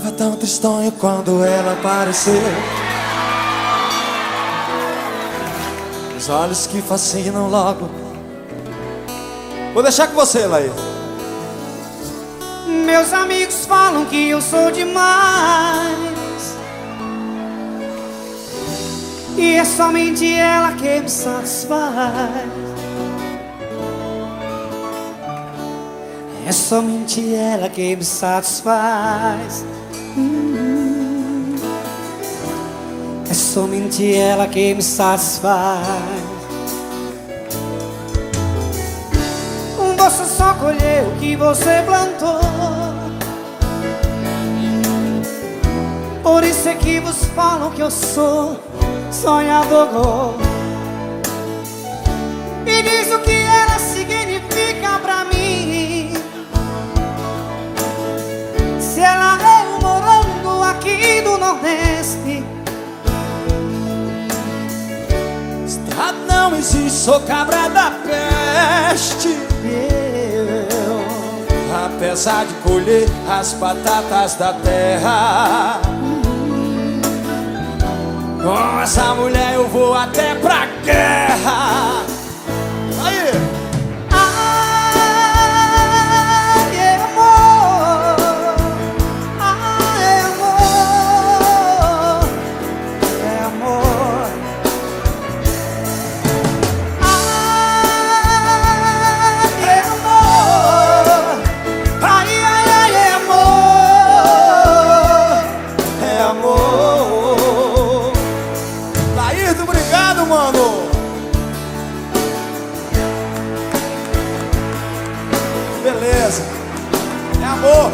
Tava tão tristonho quando ela apareceu. Os olhos que fascinam logo. Vou deixar com você, Laís. Meus amigos falam que eu sou demais, e é somente ela que me satisfaz. É somente ela que me satisfaz. É somente ela que me satisfaz. Você só colheu o que você plantou. Por isso é que vos falam que eu sou sonhador. E diz o que ela significa pra mim. Se ela é um morango aqui do Nordeste. Estrada não existe, sou cabra da peste. Apesar de colher as batatas da terra, com essa mulher eu vou até pra guerra. Aí! Ai, amor. Ai, amor. É amor. Ai, amor. Ai, ai, ai, é amor. É amor. Laís, obrigado, mano. Beleza. É amor.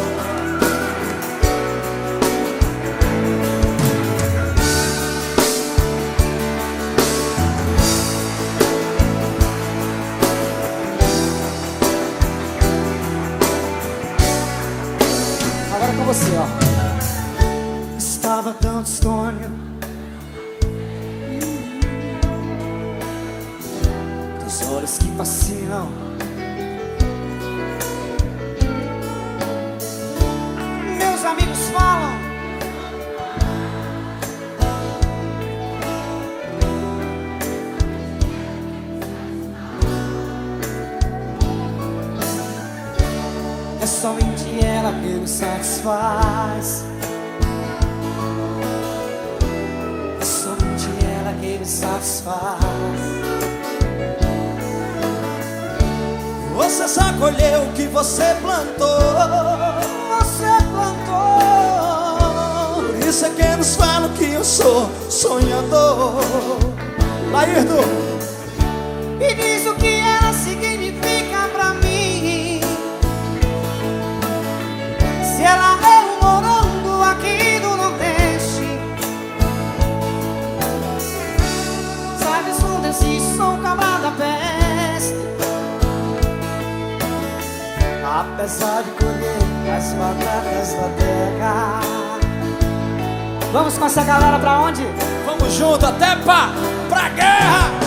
Agora com você, ó. Estava tão distônio dos olhos que fascinam. Meus amigos falam é somente ela que me satisfaz. É somente ela que me satisfaz. Você só colheu o que você plantou. Você plantou. Por isso é que nos falam que eu sou sonhador. Laírdo. E diz o que ela significa pra mim. Se ela é um morango aqui do Nordeste. Sabe, sou desse, sou cabra da peste. Apesar de colher as batatas da terra. Vamos com essa galera pra onde? Vamos junto até pra guerra.